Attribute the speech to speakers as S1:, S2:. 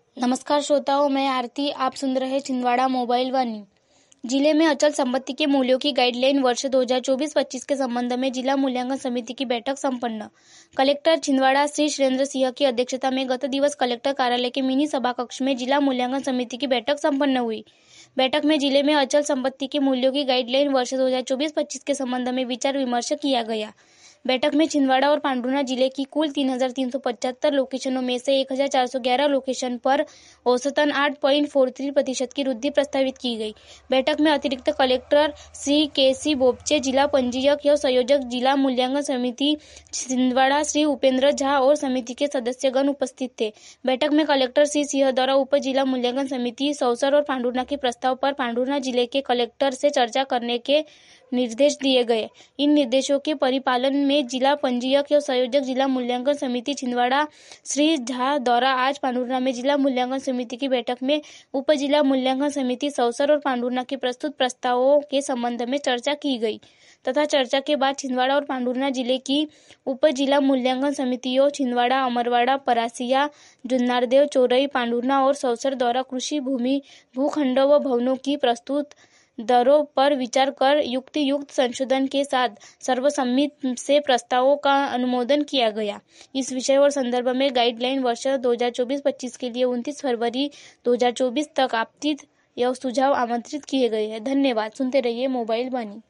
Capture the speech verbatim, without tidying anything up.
S1: नमस्कार श्रोताओं, मैं आरती। आप सुन रहे छिंदवाड़ा मोबाइल वाणी। जिले में अचल संपत्ति के मूल्यों की गाइडलाइन वर्ष दो हज़ार चौबीस पच्चीस के संबंध में जिला मूल्यांकन समिति की बैठक संपन्न। कलेक्टर छिंदवाड़ा श्री सुरेंद्र सिंह की अध्यक्षता में गत दिवस कलेक्टर कार्यालय के मिनी सभा कक्ष में जिला मूल्यांकन समिति की बैठक संपन्न हुई। बैठक में जिले में अचल संपत्ति के मूल्यों की गाइडलाइन वर्ष दो हज़ार चौबीस पच्चीस के संबंध में विचार विमर्श किया गया। बैठक में छिंदवाड़ा और पांडुर्ना जिले की कुल तीन हजार तीन सौ पचहत्तर लोकेशनों में से एक हजार चार सौ ग्यारह लोकेशन पर औसतन आठ पॉइंट चार तीन प्रतिशत की वृद्धि प्रस्तावित की गई। बैठक में अतिरिक्त कलेक्टर श्री के सी बोपचे, जिला पंजीयक एवं संयोजक जिला मूल्यांकन समिति छिंदवाड़ा श्री उपेंद्र झा और समिति के सदस्यगण उपस्थित थे। बैठक में कलेक्टर श्री सिंह द्वारा उप जिला मूल्यांकन समिति सौसर और पांडुर्ना के प्रस्ताव पर पांडुर्ना जिले के कलेक्टर से चर्चा करने के निर्देश दिए गए। इन निर्देशों के परिपालन में जिला पंजीयक एवं संयोजक जिला मूल्यांकन समिति छिंदवाड़ा श्री झा द्वारा आज पांडुर्ना में जिला मूल्यांकन समिति की बैठक में उप जिला मूल्यांकन समिति सौसर और पांडुर्ना के प्रस्तुत प्रस्तावों के संबंध में चर्चा की गई तथा चर्चा के बाद छिंदवाड़ा और पांडुर्ना जिले की उप जिला मूल्यांकन समितियों छिंदवाड़ा, अमरवाड़ा, परासिया, जुन्नारदेव, चोरई, पांडुर्ना और सौसर द्वारा कृषि भूमि, भूखंडों व भवनों की प्रस्तुत दरों पर विचार कर युक्ति युक्त संशोधन के साथ सर्वसम्मति से प्रस्तावों का अनुमोदन किया गया। इस विषय और संदर्भ में गाइडलाइन वर्ष दो हज़ार चौबीस पच्चीस के लिए उनतीस फरवरी दो हज़ार चौबीस तक आपतित एवं सुझाव आमंत्रित किए गए हैं। धन्यवाद। सुनते रहिए मोबाइल वाणी।